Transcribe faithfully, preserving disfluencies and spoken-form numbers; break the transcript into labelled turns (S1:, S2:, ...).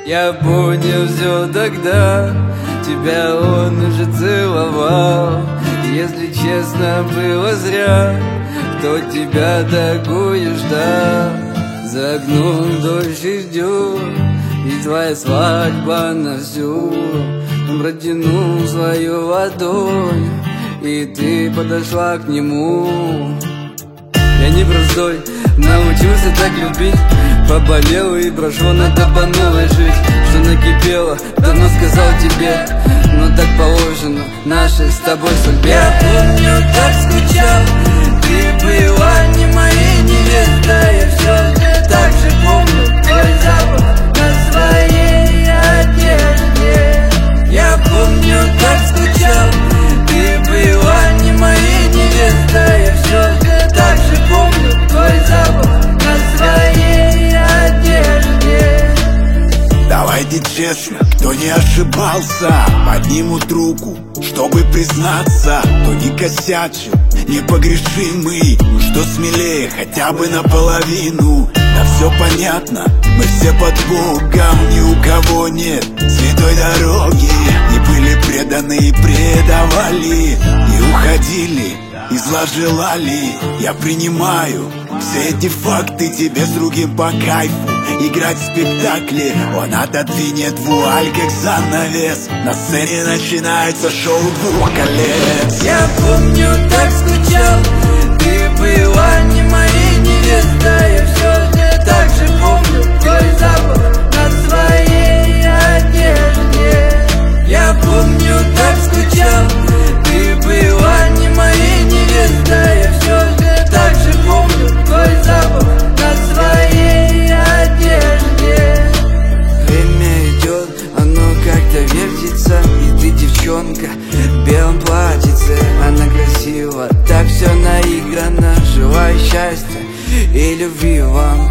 S1: Я понял все тогда, тебя он уже целовал. Если честно, было зря, кто тебя такую ждал. За окном дождь и ждет, и твоя свадьба на всю. Он протянул свою ладонь, и ты подошла к нему. Я не простой, научился так любить. Поболел и прошло, надо по новой жить. Что накипело, давно сказал тебе, но так положено нашей с тобой судьбе. Я помню, так скучал, ты была не моей невестой. Я все так же помню твой запах на своей одежде. Я помню, так скучал, ты была не моей невестой. Я все так же помню твой запах на своей одежде.
S2: Давайте честно, кто не ошибался, поднимут руку, чтобы признаться. Кто не косячил, непогрешимый, что смелее хотя бы наполовину. Да все понятно, мы все под Богом, ни у кого нет святой дороги. Не были преданы и предавали, и уходили, и зла желали. Я принимаю все эти факты, тебе с другим по кайфу играть в спектакле. Он отодвинет вуаль, как занавес. На сцене начинается шоу двух колец.
S1: Я помню, так скучал, ты была не моей невестой. Я все так же помню твой запах на своей одежде. Я помню, так скучал, ты была не моей невестой. Я все так же помню твой запах на своей одежде. Время идет, оно как-то вертится, и ты девчонка в белом платьице. Она красива, так все наиграно. Желаю счастья и любви вам.